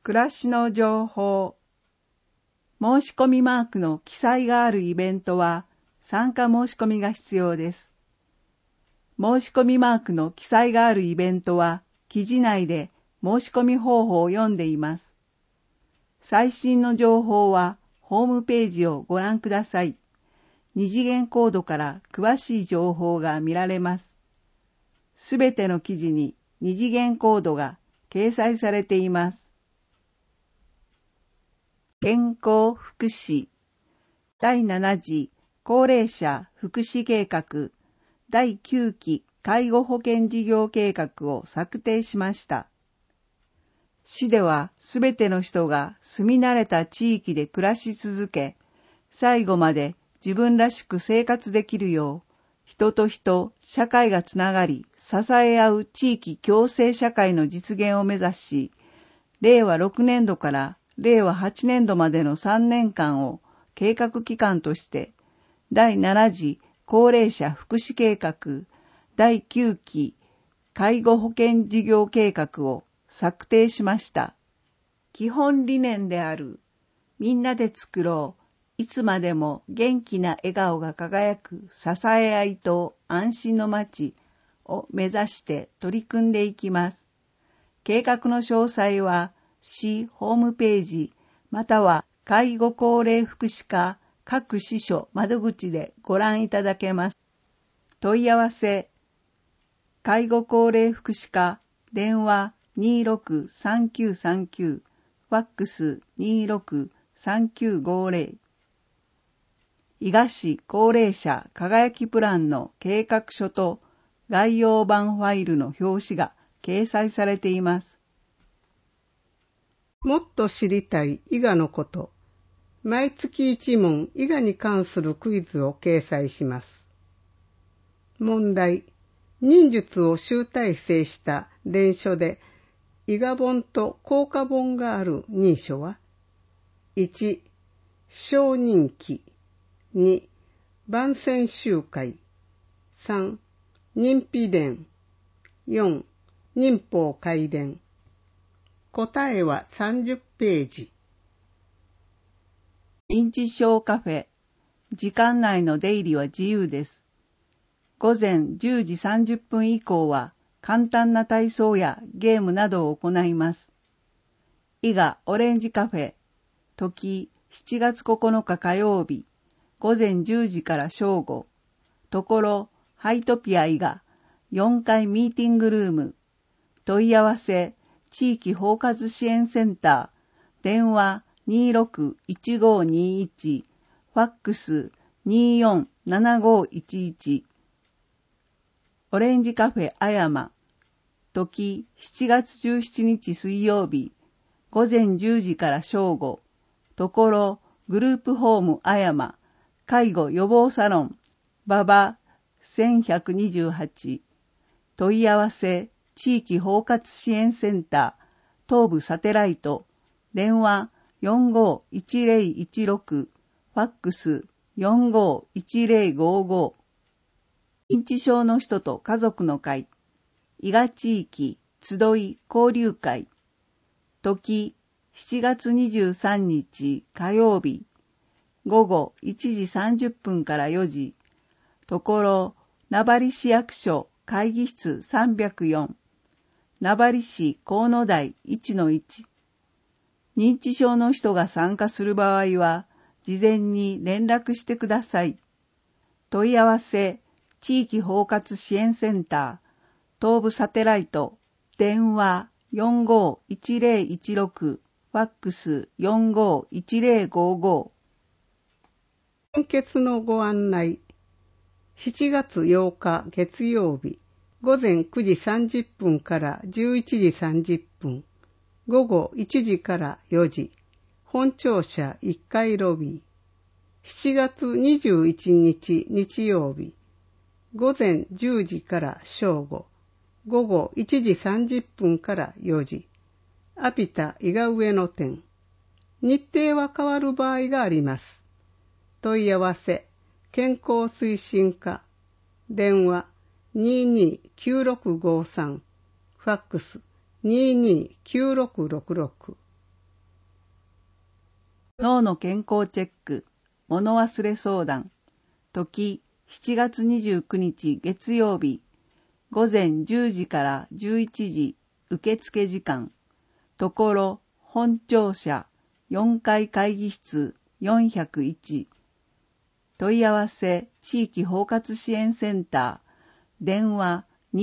暮らしの情報。申し込みマークの記載があるイベントは参加申し込みが必要です。申し込みマークの記載があるイベントは記事内で申し込み方法を読んでいます。最新の情報はホームページをご覧ください。二次元コードから詳しい情報が見られます。すべての記事に二次元コードが掲載されています。健康福祉第7次高齢者福祉計画第9期介護保険事業計画を策定しました。市ではすべての人が住み慣れた地域で暮らし続け、最後まで自分らしく生活できるよう、人と人、社会がつながり、支え合う地域共生社会の実現を目指し、令和6年度から令和8年度までの3年間を計画期間として、第7次高齢者福祉計画、第9期介護保険事業計画を策定しました。基本理念である、みんなで作ろう、いつまでも元気な笑顔が輝く支え合いと安心の街を目指して取り組んでいきます。計画の詳細は、市ホームページまたは介護高齢福祉課各支所窓口でご覧いただけます。問い合わせ、介護高齢福祉課電話263939ファックス263950伊賀市高齢者輝きプランの計画書と概要版ファイルの表紙が掲載されています。 もっと知りたい伊賀のこと。毎月1問伊賀に関するクイズを掲載します。問題。忍術を集大成した伝書で伊賀本と効果本がある任書は 1. 小人記 2. 万戦集会 3. 任秘伝 4. 忍法戒伝答えは30ページ。 認知症カフェ。時間内の出入りは自由です。午前10時30分以降は簡単な体操やゲームなどを行います。伊賀オレンジカフェ。時7月9日火曜日。午前10時から正午。ところハイトピア伊賀4階ミーティングルーム。問い合わせ地域包括支援センター、電話261521、ファックス247511、オレンジカフェあやま、時7月17日水曜日、午前10時から正午、ところグループホームあやま、介護予防サロン、馬場1128、問い合わせ地域包括支援センター、東部サテライト、電話451016、ファックス451055。認知症の人と家族の会、伊賀地域集い交流会、時7月23日火曜日、午後1時30分から4時、ところ名張市役所会議室304、名張市河野台 1-1。認知症の人が参加する場合は、事前に連絡してください。問い合わせ、地域包括支援センター、東部サテライト、電話451016、ファックス451055。 献血のご案内。7月8日月曜日。午前9時30分から11時30分、午後1時から4時、本庁舎1階ロビー。7月21日日曜日、午前10時から正午、午後1時30分から4時、アピタ伊賀上野店。日程は変わる場合があります。問い合わせ、健康推進課、電話229653、ファックス229666。 脳の健康チェック、物忘れ相談、時7月29日月曜日、午前10時から11時、受付時間、ところ本庁舎4階会議室401、問い合わせ地域包括支援センター、電話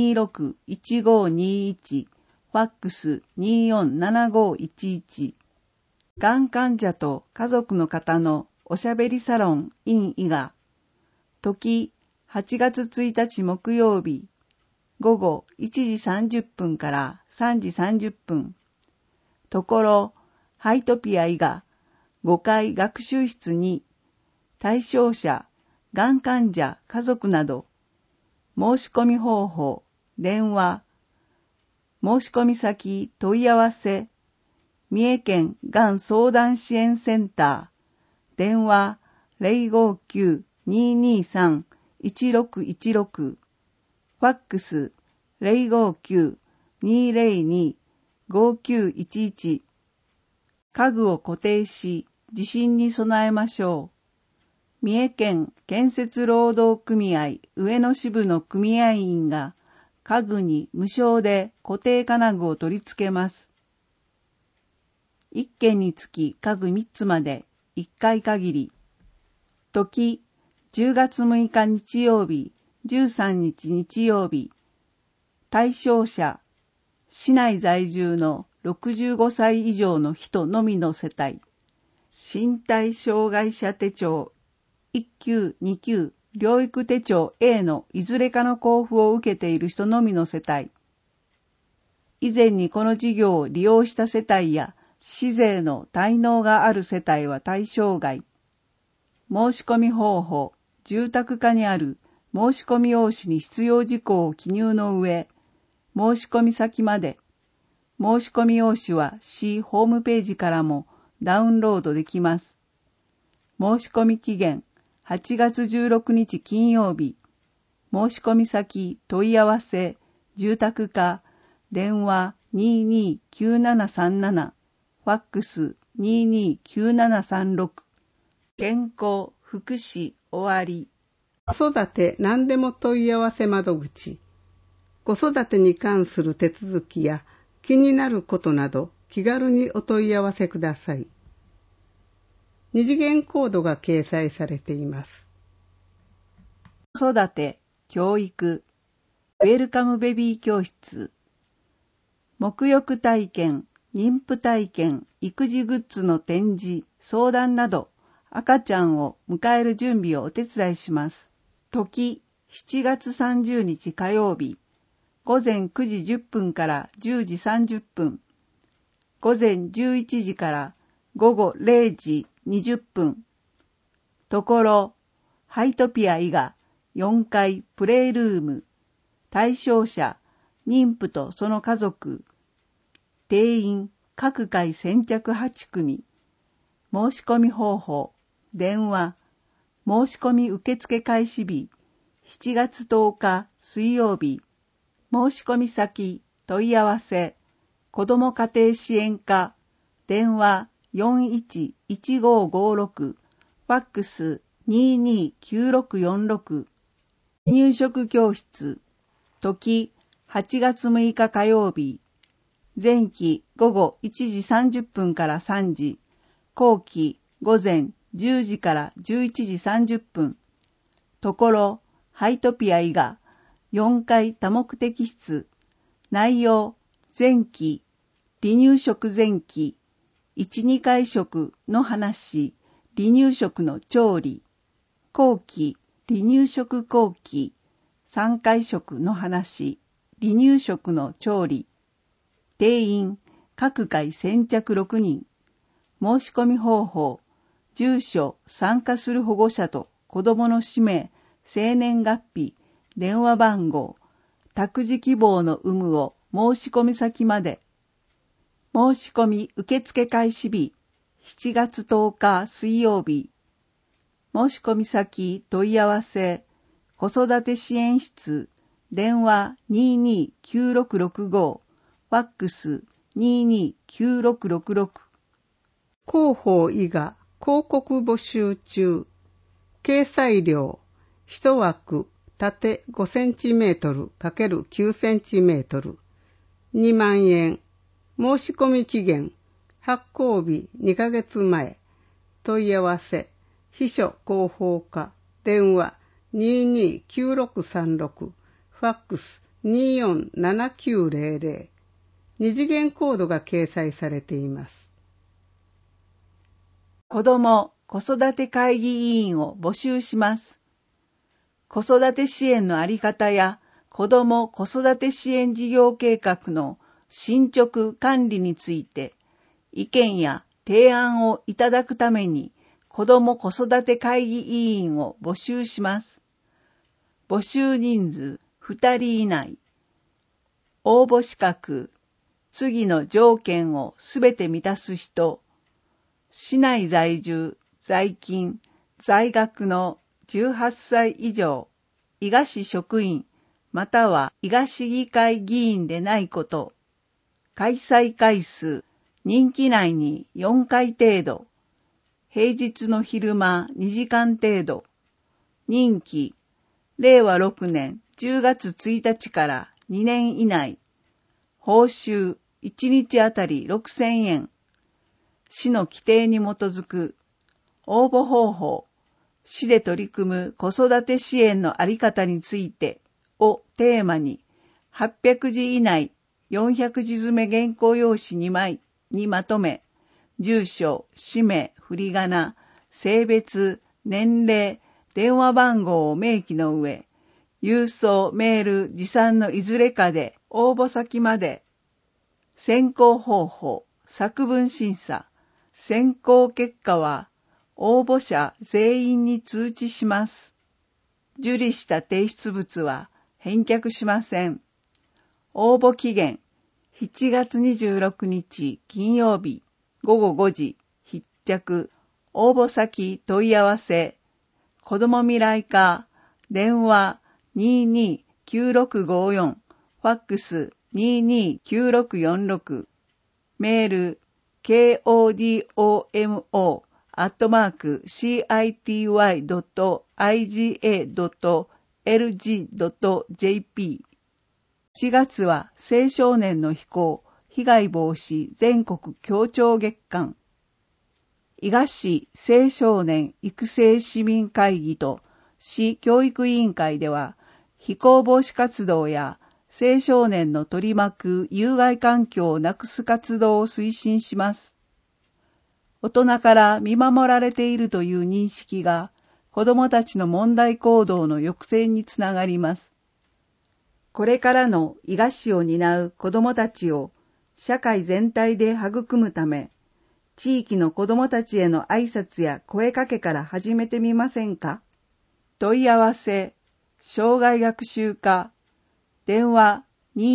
261521、ファックス247511、がん患者と家族の方のおしゃべりサロン in 伊賀、時8月1日木曜日、午後1時30分から3時30分、ところハイトピア伊賀5階学習室に対象者、がん患者、家族など、申し込み方法、電話、申し込み先、問い合わせ、三重県がん相談支援センター、電話059-223-1616、ファックス059-202-5911、家具を固定し、地震に備えましょう。三重県建設労働組合上野支部の組合員が家具に無償で固定金具を取り付けます。1件につき家具3つまで1回限り。時10月6日日曜日、13日日曜日。対象者、市内在住の65歳以上の人のみの世帯。身体障害者手帳1級、2級、療育手帳 A のいずれかの交付を受けている人のみの世帯。以前にこの事業を利用した世帯や市税の滞納がある世帯は対象外。申し込み方法、住宅課にある申し込み用紙に必要事項を記入の上、申し込み先まで。申し込み用紙は市ホームページからもダウンロードできます。申し込み期限、8月16日金曜日。申し込み先、問い合わせ、住宅課、電話229737、ファックス229736。健康、福祉、終わり。 子育て何でも問い合わせ窓口。子育てに関する手続きや気になることなど気軽にお問い合わせください。二次元コードが掲載されています。 子育て、教育、ウェルカムベビー教室、沐浴体験、妊婦体験、育児グッズの展示、相談など、赤ちゃんを迎える準備をお手伝いします。時、7月30日火曜日、午前9時10分から10時30分、午前11時から午後0時20分、ところ、ハイトピア伊賀4階プレイルーム、対象者、妊婦とその家族、定員、各回先着8組、申し込み方法、電話、申し込み受付開始日、7月10日水曜日、申し込み先、問い合わせ、子ども家庭支援課、電話411556、ファックス229646、入食教室、時8月6日火曜日、前期午後1時30分から3時、後期午前10時から11時30分、ところ、ハイトピア伊賀4階多目的室、内容、前期、離乳食前期、1、2回食の話、離乳食の調理、後期、離乳食後期、3回食の話、離乳食の調理、定員、各回先着6人、申し込み方法、住所、参加する保護者と子どもの氏名、生年月日、電話番号、託児希望の有無を申し込み先まで。申し込み受付開始日、7月10日水曜日。申し込み先問い合わせ、子育て支援室、電話229665、ファックス229666。 広報伊賀広告募集中。掲載料、1枠、縦5センチメートル ×9 センチメートル。2万円。申し込み期限、発行日2ヶ月前。問い合わせ、秘書広報課、電話229636、ファックス247900。二次元コードが掲載されています。 子ども・子育て会議委員を募集します。子育て支援のあり方や子ども・子育て支援事業計画の進捗管理について意見や提案をいただくために子ども・子育て会議委員を募集します。募集人数2人以内。応募資格、次の条件をすべて満たす人、市内在住、在勤、在学の18歳以上、伊賀市職員、または伊賀市議会議員でないこと、開催回数、任期内に4回程度、平日の昼間2時間程度、任期、令和6年10月1日から2年以内、報酬1日あたり6000円、市の規定に基づく応募方法、市で取り組む子育て支援のあり方についてをテーマに800字以内400字詰め原稿用紙2枚にまとめ、住所、氏名、振り仮名、性別、年齢、電話番号を明記の上、郵送、メール、持参のいずれかで応募先まで、選考方法、作文審査、選考結果は応募者全員に通知します。受理した提出物は返却しません。応募期限、7月26日金曜日午後5時、必着。応募先問い合わせ、子ども未来課、電話229654、ファックス229646、メール kodomo@city.iga.lg.jp。 4月は青少年の非行・被害防止全国協調月間。伊賀市青少年育成市民会議と市教育委員会では、非行防止活動や青少年の取り巻く有害環境をなくす活動を推進します。大人から見守られているという認識が子どもたちの問題行動の抑制につながります。これからの伊賀市を担う子どもたちを社会全体で育むため、地域の子どもたちへの挨拶や声かけから始めてみませんか？問い合わせ、障害学習課、電話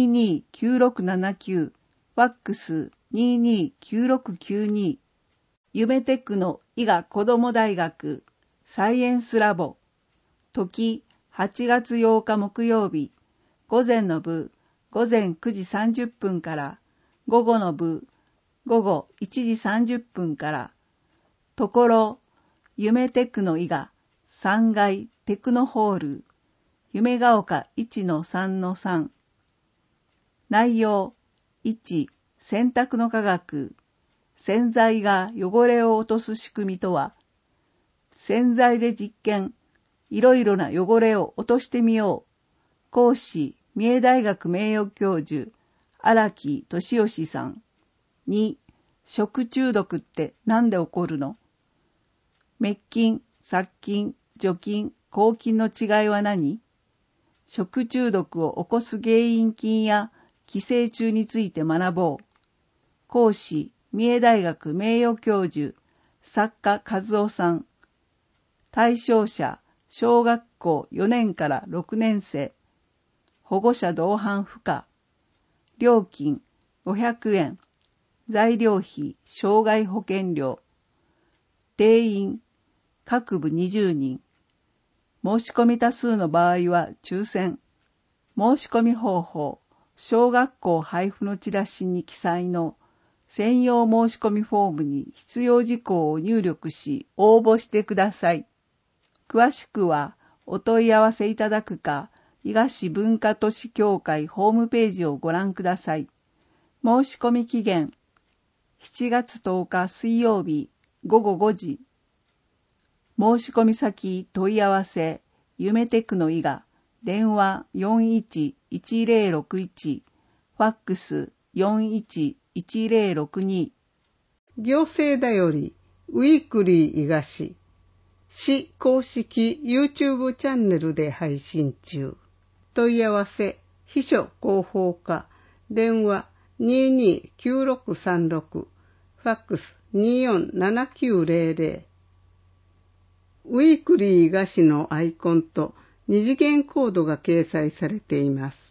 229679、ファックス229692、夢テックの伊賀子ども大学サイエンスラボ、時8月8日木曜日、午前の部午前9時30分から、午後の部午後1時30分から、ところ、夢テクノ伊賀3階テクノホール、夢が丘 1-3-3。内容、1、洗濯の科学。洗剤が汚れを落とす仕組みとは、洗剤で実験、いろいろな汚れを落としてみよう。講師、三重大学名誉教授、荒木俊義さん。2、食中毒ってなんで起こるの？滅菌、殺菌、除菌、抗菌の違いは何？食中毒を起こす原因菌や寄生虫について学ぼう。講師、三重大学名誉教授、作家和夫さん。対象者、小学校4年から6年生。保護者同伴不可。料金500円。材料費、障害保険料。定員、各部20人。申し込み多数の場合は抽選。申し込み方法、小学校配布のチラシに記載の専用申し込みフォームに必要事項を入力し応募してください。詳しくはお問い合わせいただくか、伊賀市文化都市協会ホームページをご覧ください。申し込み期限7月10日水曜日午後5時。申し込み先問い合わせ夢テクノ伊賀、電話411061、ファックス411062。 行政だよりウィークリー伊賀市市公式 YouTube チャンネルで配信中。問い合わせ秘書広報課、電話229636、ファックス247900。ウィークリー伊賀市のアイコンと二次元コードが掲載されています。